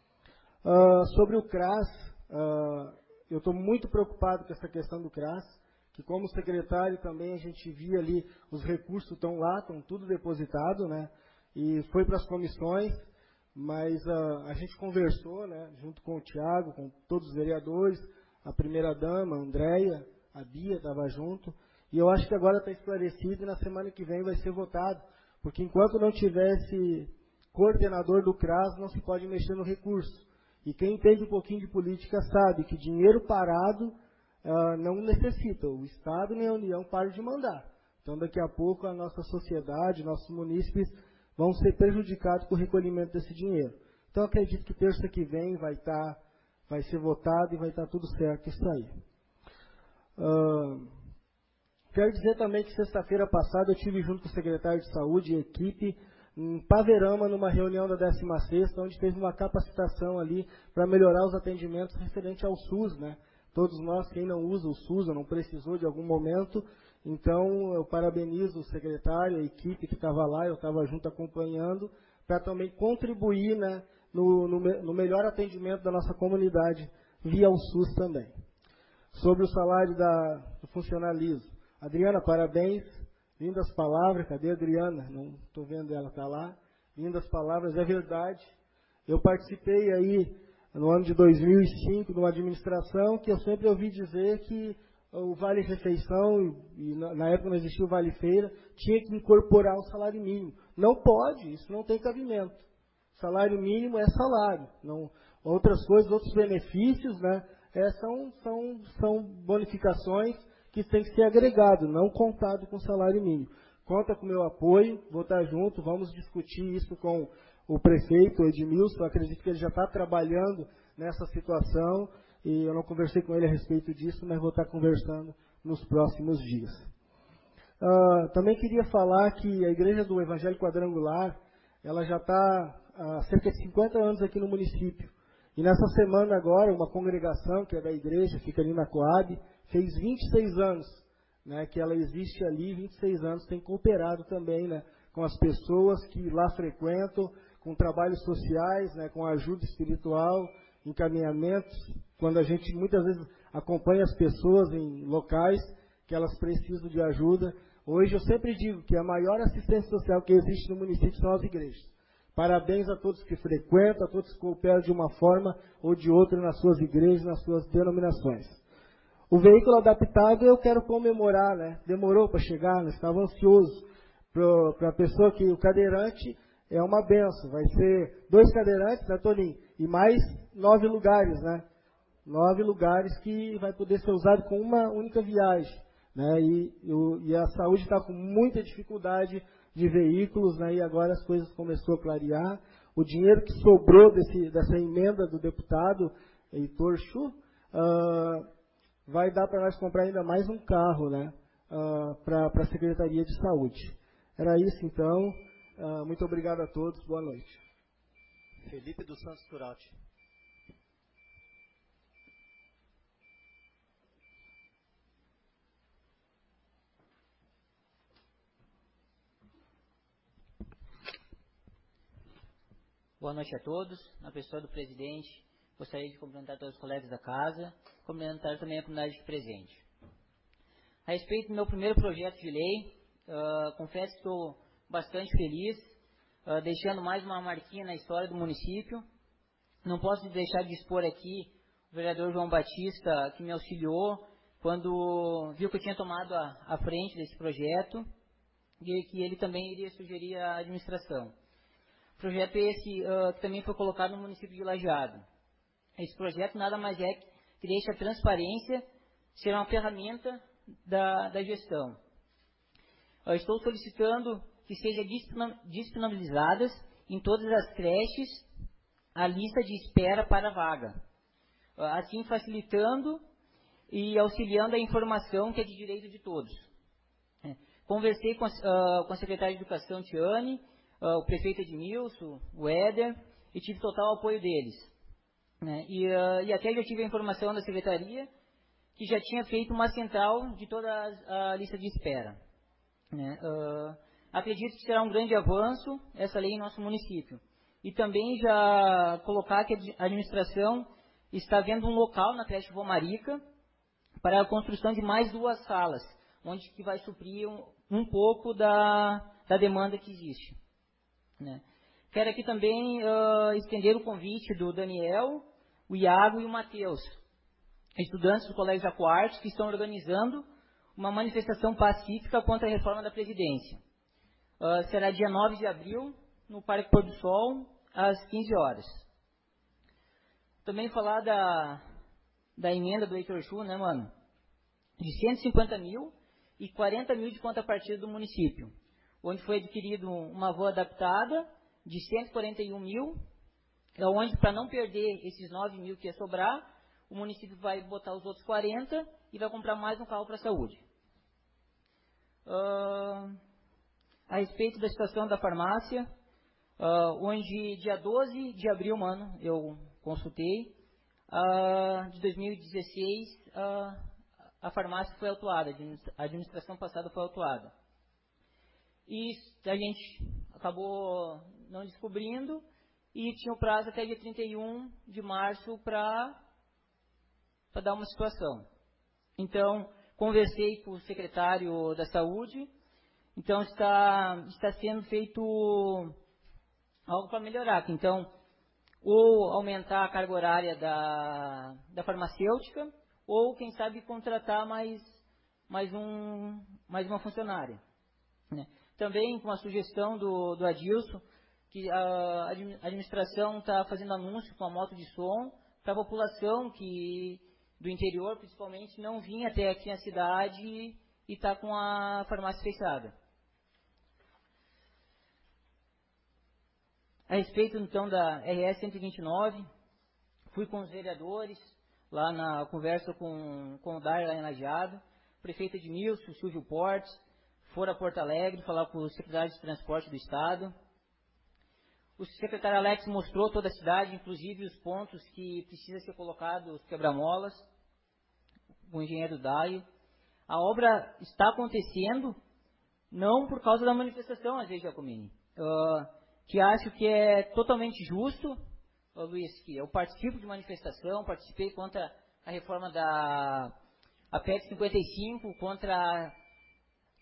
Uh, sobre o CRAS, Uh, eu estou muito preocupado com essa questão do CRAS, que como secretário também a gente via ali, os recursos estão lá, estão tudo depositado, né? E foi para as comissões, mas uh, a gente conversou, né, junto com o Tiago, com todos os vereadores, a primeira-dama, a Andréia, a Bia estava junto, e eu acho que agora está esclarecido e na semana que vem vai ser votado, porque enquanto não tivesse coordenador do CRAS, não se pode mexer no recurso. E quem entende um pouquinho de política sabe que dinheiro parado uh, não necessita. O Estado nem a União param de mandar. Então, daqui a pouco, a nossa sociedade, nossos munícipes vão ser prejudicados com o recolhimento desse dinheiro. Então, acredito que terça que vem vai, tá, vai ser votado e vai estar tudo certo isso aí. Uh, quero dizer também que sexta-feira passada eu estive junto com o secretário de Saúde e equipe em Paverama, numa reunião da décima sexta, onde teve uma capacitação ali para melhorar os atendimentos referente ao SUS, né? Todos nós, quem não usa o SUS ou não precisou de algum momento, então eu parabenizo o secretário, a equipe que estava lá, eu estava junto acompanhando, para também contribuir, né, no, no, no melhor atendimento da nossa comunidade, via o SUS também. Sobre o salário da, do funcionalismo. Adriana, parabéns. Lindas palavras, cadê a Adriana? Não estou vendo ela, está lá. Lindas palavras, é verdade. Eu participei aí, no ano de dois mil e cinco, de uma administração que eu sempre ouvi dizer que o Vale Refeição, e na época não existia o Vale Feira, tinha que incorporar o salário mínimo. Não pode, isso não tem cabimento. Salário mínimo é salário. Não, outras coisas, outros benefícios, né, é, são, são, são bonificações que tem que ser agregado, não contado com salário mínimo. Conta com o meu apoio, vou estar junto, vamos discutir isso com o prefeito Edmilson, eu acredito que ele já está trabalhando nessa situação, e eu não conversei com ele a respeito disso, mas vou estar conversando nos próximos dias. Uh, também queria falar que a Igreja do Evangelho Quadrangular, ela já está há cerca de cinquenta anos aqui no município. E nessa semana agora, uma congregação que é da igreja, fica ali na Coab, fez vinte e seis anos, né, que ela existe ali, vinte e seis anos, tem cooperado também, né, com as pessoas que lá frequentam, com trabalhos sociais, né, com ajuda espiritual, encaminhamentos, quando a gente muitas vezes acompanha as pessoas em locais que elas precisam de ajuda. Hoje eu sempre digo que a maior assistência social que existe no município são as igrejas. Parabéns a todos que frequentam, a todos que cooperam de uma forma ou de outra nas suas igrejas, nas suas denominações. O veículo adaptado eu quero comemorar, né? Demorou para chegar, né? Estava ansioso para a pessoa que o cadeirante é uma benção. Vai ser dois cadeirantes, né, Toninho? E mais nove lugares, né? Nove lugares que vai poder ser usado com uma única viagem, né? E, e, e a saúde está com muita dificuldade de veículos, né? E agora as coisas começaram a clarear. O dinheiro que sobrou desse, dessa emenda do deputado Heitor Chu, uh, vai dar para nós comprar ainda mais um carro, né? Uh, para a Secretaria de Saúde. Era isso, então. Uh, muito obrigado a todos. Boa noite. Felipe dos Santos Turati. Boa noite a todos. Na pessoa do presidente, gostaria de cumprimentar todos os colegas da casa, cumprimentar também a comunidade presente. A respeito do meu primeiro projeto de lei, uh, confesso que estou bastante feliz, uh, deixando mais uma marquinha na história do município. Não posso deixar de expor aqui o vereador João Batista, que me auxiliou quando viu que eu tinha tomado a, a frente desse projeto e que ele também iria sugerir a administração. Projeto esse uh, que também foi colocado no município de Lajeado. Esse projeto nada mais é que deixa a transparência ser uma ferramenta da, da gestão. Eu estou solicitando que sejam disponibilizadas em todas as creches a lista de espera para a vaga, uh, assim facilitando e auxiliando a informação que é de direito de todos. É. Conversei com a, uh, com a secretária de Educação, Tiane, Uh, o prefeito Edmilson, o Éder, e tive total apoio deles. Né? E, uh, e até já tive a informação da secretaria que já tinha feito uma central de toda a, a lista de espera. Né? Uh, acredito que será um grande avanço essa lei em nosso município. E também já colocar que a administração está vendo um local na creche Vomarica para a construção de mais duas salas, onde que vai suprir um, um pouco da, da demanda que existe. Né? Quero aqui também uh, estender o convite do Daniel, o Iago e o Matheus, estudantes do Colégio Jacoarte, que estão organizando uma manifestação pacífica contra a reforma da Previdência. Uh, será dia nove de abril, no Parque Pôr do Sol, às quinze horas. Também falar da, da emenda do Heitor Chu, né, mano? De cento e cinquenta mil e quarenta mil de contrapartida do município, onde foi adquirido uma van adaptada de cento e quarenta e um mil, onde, para não perder esses nove mil que ia sobrar, o município vai botar os outros quarenta e vai comprar mais um carro para a saúde. Uh, a respeito da situação da farmácia, uh, onde dia doze de abril, mano, eu consultei, uh, de dois mil e dezesseis, uh, a farmácia foi autuada, a administração passada foi autuada. E a gente acabou não descobrindo e tinha o prazo até dia trinta e um de março para dar uma situação. Então, conversei com o secretário da Saúde, então está, está sendo feito algo para melhorar. Então, ou aumentar a carga horária da, da farmacêutica, ou, quem sabe, contratar mais, mais, um, mais uma funcionária. Né? Também com a sugestão do, do Adilson, que a administração está fazendo anúncio com a moto de som para a população que, do interior, principalmente, não vinha até aqui na cidade e está com a farmácia fechada. A respeito, então, da R S cento e vinte e nove, fui com os vereadores, lá na conversa com, com o Dar, lá em Lajeado, o prefeito Edmilson, o Silvio Portes, foram a Porto Alegre falar com o secretário de Transporte do Estado. O secretário Alex mostrou toda a cidade, inclusive os pontos que precisa ser colocados, os quebra-molas, o engenheiro Daio. A obra está acontecendo, não por causa da manifestação, às vezes, Giacomini, uh, que acho que é totalmente justo, uh, Luiz, que eu participo de manifestação, participei contra a reforma da a P E C cinquenta e cinco, contra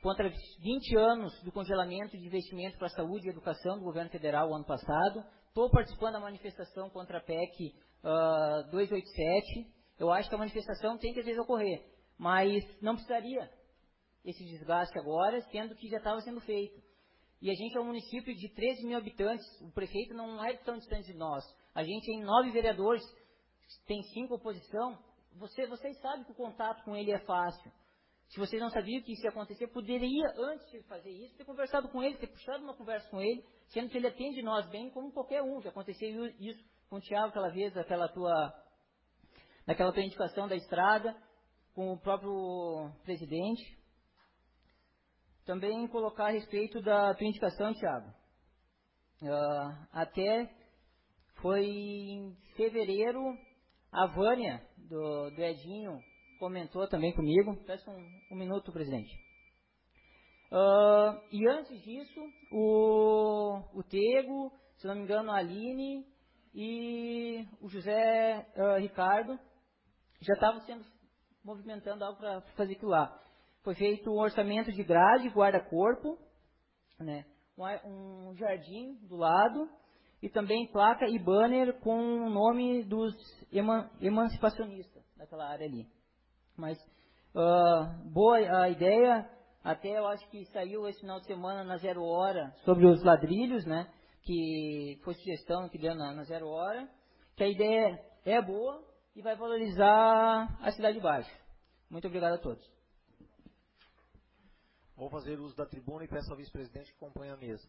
contra vinte anos do congelamento de investimento para a saúde e educação do governo federal o ano passado. Estou participando da manifestação contra a P E C uh, duzentos e oitenta e sete. Eu acho que a manifestação tem que às vezes ocorrer, mas não precisaria esse desgaste agora, sendo que já estava sendo feito. E a gente é um município de treze mil habitantes, o prefeito não é tão distante de nós. A gente tem nove vereadores, tem cinco oposição. Você, vocês sabem que o contato com ele é fácil. Se vocês não sabiam que isso ia acontecer, poderia, antes de fazer isso, ter conversado com ele, ter puxado uma conversa com ele, sendo que ele atende nós bem como qualquer um. Já aconteceu isso com o Thiago aquela vez, aquela tua, naquela tua indicação da estrada, com o próprio presidente. Também colocar a respeito da tua indicação, Thiago. Uh, até foi em fevereiro, a Vânia, do, do Edinho, comentou também comigo. Peço um, um minuto, presidente. Uh, e antes disso, o, o Tego, se não me engano, a Aline e o José uh, Ricardo já estavam sendo movimentando algo para fazer aquilo lá. Foi feito um orçamento de grade, guarda-corpo, né, um, um jardim do lado e também placa e banner com o nome dos eman, emancipacionistas daquela área ali. Mas uh, boa a ideia, até eu acho que saiu esse final de semana na Zero Hora sobre os ladrilhos, né, que foi sugestão que deu na, na Zero Hora, que a ideia é boa e vai valorizar a Cidade Baixa. Muito obrigado a todos. Vou fazer uso da tribuna e peço ao vice-presidente que acompanhe a mesa.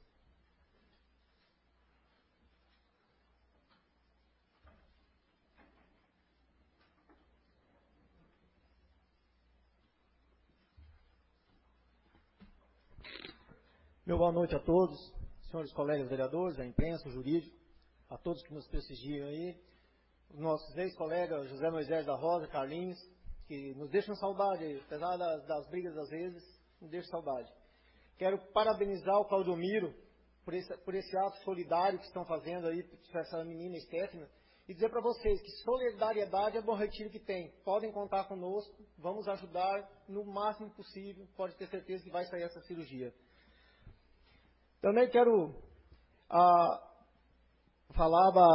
Meu boa noite a todos, senhores colegas vereadores, a imprensa, o jurídico, a todos que nos prestigiam aí, os nossos ex-colegas José Moisés da Rosa, Carlinhos, que nos deixam saudade, apesar das, das brigas às vezes, nos deixam saudade. Quero parabenizar o Claudomiro por esse, por esse ato solidário que estão fazendo aí para essa menina Stephanie e dizer para vocês que solidariedade é Bom Retiro que tem. Podem contar conosco, vamos ajudar no máximo possível, pode ter certeza que vai sair essa cirurgia. Também quero ah, falar da,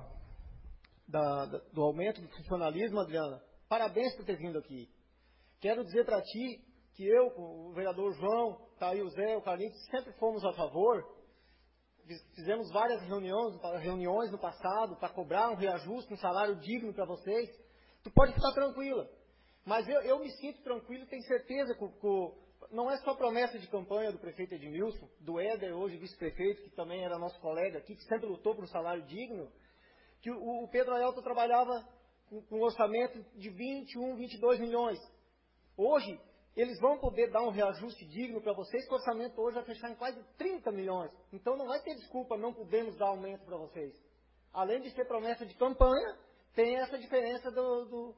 da, da, do aumento do funcionalismo, Adriana. Parabéns por ter vindo aqui. Quero dizer para ti que eu, o vereador João, tá aí o Zé, o Carlinhos, sempre fomos a favor. Fizemos várias reuniões, reuniões no passado para cobrar um reajuste, um salário digno para vocês. Tu pode ficar tranquila. Mas eu, eu me sinto tranquilo e tenho certeza que, que não é só promessa de campanha do prefeito Edmilson, do Éder, hoje vice-prefeito, que também era nosso colega aqui, que sempre lutou por um salário digno, que o, o Pedro Aelto trabalhava com, com um orçamento de vinte e um, vinte e dois milhões. Hoje, eles vão poder dar um reajuste digno para vocês, que o orçamento hoje vai fechar em quase trinta milhões. Então não vai ter desculpa, não podemos dar aumento para vocês. Além de ser promessa de campanha, tem essa diferença do, do,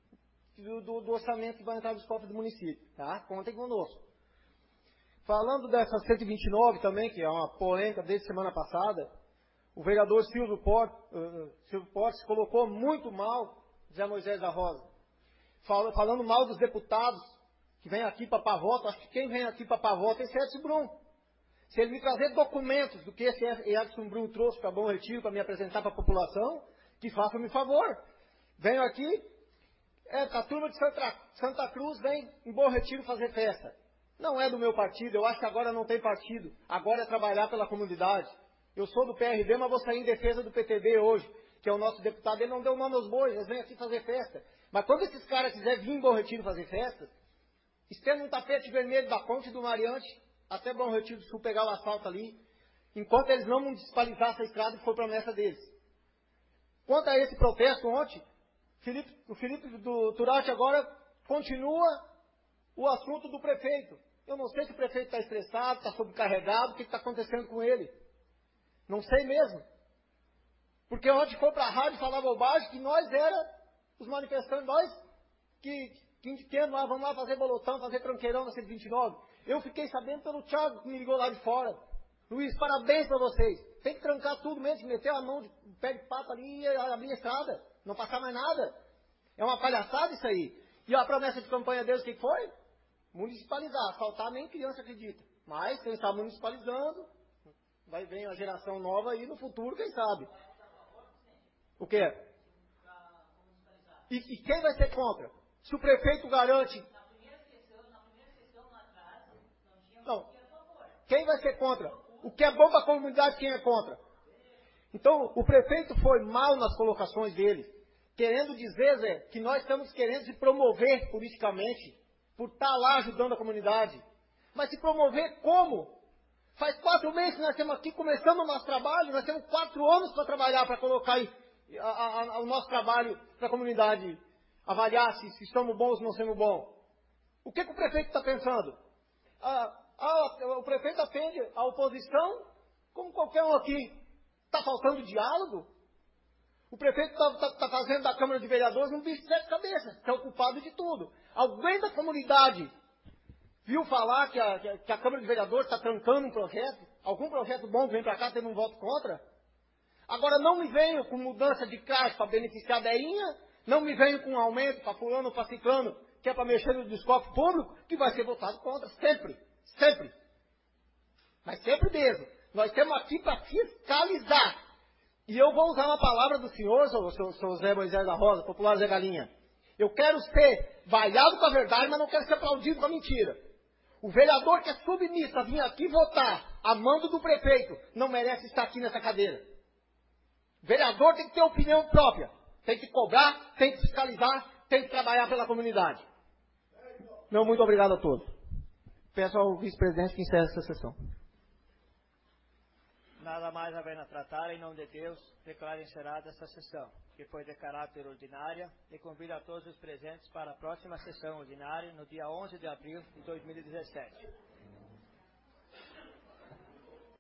do, do orçamento que vai entrar nos cofres do município. Tá? Contem conosco. Falando dessa cento e vinte e nove também, que é uma polêmica desde semana passada, o vereador Silvio Portes, uh, Silvio Portes colocou muito mal Zé Moisés da Rosa. Fal, falando mal dos deputados que vem aqui para Pavota. Acho que quem vem aqui para Pavota é esse Edson Brum. Se ele me trazer documentos do que esse Edson Brum trouxe para Bom Retiro, para me apresentar para a população, que faça-me favor. Venho aqui, é, a turma de Santa, Santa Cruz vem em Bom Retiro fazer festa. Não é do meu partido, eu acho que agora não tem partido. Agora é trabalhar pela comunidade. Eu sou do P R B, mas vou sair em defesa do P T B hoje, que é o nosso deputado. Ele não deu nome aos bois, eles vêm aqui fazer festa. Mas quando esses caras quiserem vir em Bom Retiro fazer festa, estenda um tapete vermelho da ponte do Mariante até Bom Retiro do Sul pegar o asfalto ali, enquanto eles não municipalizar essa estrada que foi promessa deles. Quanto a esse protesto ontem, Felipe, o Felipe do Turati agora continua o assunto do prefeito. Eu não sei se o prefeito está estressado, está sobrecarregado, o que está acontecendo com ele. Não sei mesmo. Porque ontem foi para a rádio falar bobagem que nós era os manifestantes, nós que, que indicando lá, vamos lá fazer bolotão, fazer tranqueirão na cento e vinte e nove. Eu fiquei sabendo pelo Thiago que me ligou lá de fora. Luiz, parabéns para vocês. Tem que trancar tudo mesmo, meter a mão de pé de pato ali e abrir a estrada. Não passar mais nada. É uma palhaçada isso aí. E a promessa de campanha deles, o que foi? municipalizar. Asfaltar nem criança acredita. Mas quem está municipalizando, vai vir uma geração nova aí no futuro, quem sabe. O quê? E, e quem vai ser contra? Se o prefeito garante... Não. Quem vai ser contra? O que é bom para a comunidade, quem é contra? Então, o prefeito foi mal nas colocações dele, querendo dizer, Zé, que nós estamos querendo se promover politicamente, por estar lá ajudando a comunidade. Mas se promover como? Faz quatro meses que nós estamos aqui começando o nosso trabalho, nós temos quatro anos para trabalhar, para colocar aí a, a, a, o nosso trabalho para a comunidade avaliar se, se estamos bons ou não estamos bons. O que, que o prefeito está pensando? Ah, ah, o prefeito atende a oposição como qualquer um aqui. Está faltando diálogo? O prefeito está tá, tá fazendo da Câmara de Vereadores um bicho de sete cabeças, que é o culpado de tudo. Alguém da comunidade viu falar que a, que a Câmara de Vereadores está trancando um projeto? Algum projeto bom que vem para cá tendo um voto contra? Agora não me venho com mudança de caixa para beneficiar a Deinha, não me venho com aumento para fulano ou para ciclano, que é para mexer no descofre público, que vai ser votado contra, sempre, sempre. Mas sempre mesmo. Nós estamos aqui para fiscalizar. E eu vou usar uma palavra do senhor, seu, seu, seu Zé Moisés da Rosa, popular Zé Galinha. Eu quero ser vaiado com a verdade, mas não quero ser aplaudido com a mentira. O vereador que é submisso a vir aqui votar a mando do prefeito não merece estar aqui nessa cadeira. O vereador tem que ter opinião própria. Tem que cobrar, tem que fiscalizar, tem que trabalhar pela comunidade. Meu muito obrigado a todos. Peço ao vice-presidente que encerre essa sessão. Nada mais havendo a tratar, em nome de Deus, declaro encerrada esta sessão, que foi de caráter ordinária, e convido a todos os presentes para a próxima sessão ordinária, no dia onze de abril de dois mil e dezessete.